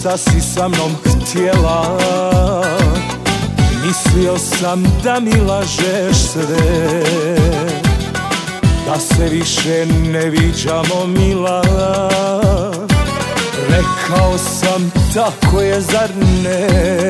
šta si sa mnom htjela. Mislio sam da mi lažeš sve, da se više ne viđamo mila. Rekao sam tako je, zar ne?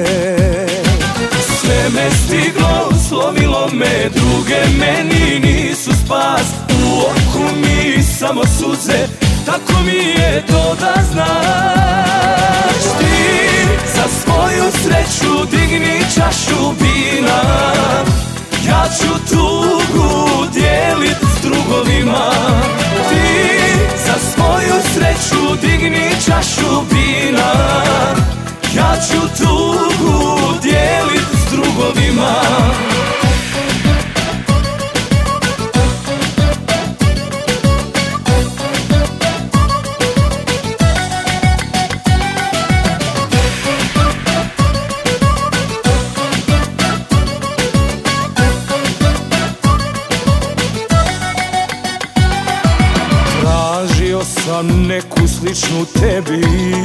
Sve me stiglo, slomilo me, druge meni nisu spas. U oku mi samo suze, tako mi je to da znaš. Ti za svoju sreću digni čašu vina, ja ću tugu dijelit s drugovima. Ti za svoju sreću digni čašu vina, ja ću tugu dijelit s drugovima. Tražio sam neku sličnu tebi,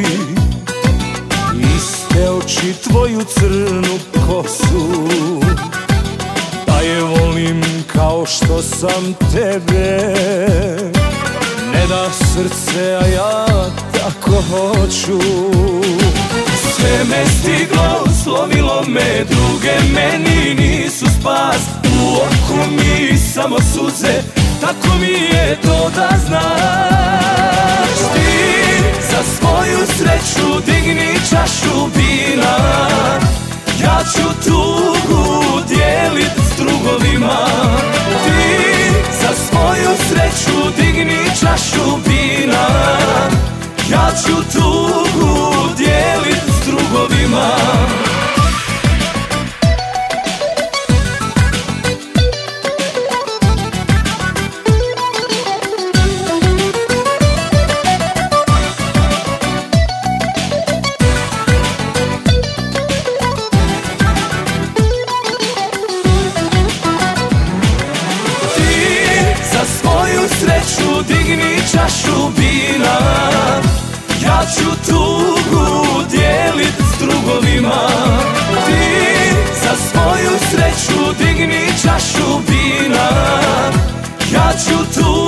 iste oči, tvoju crnu kosu, da je volim kao što sam tebe. Ne da srce, a ja tako hoću. Sve me stiglo, slomilo me, druge meni nisu spas. U oku mi samo suze, tako mi je to da znaš. Ti za svoju sreću digni čašu vina, ja ću tugu dijelit s drugovima. Ti za svoju sreću digni čašu vina, ja ću tugu dijelit s drugovima. Sreću digni čašu vina, ja ću tugu dijelit s drugovima. Ti za svoju sreću digni čašu vina, ja ću tugu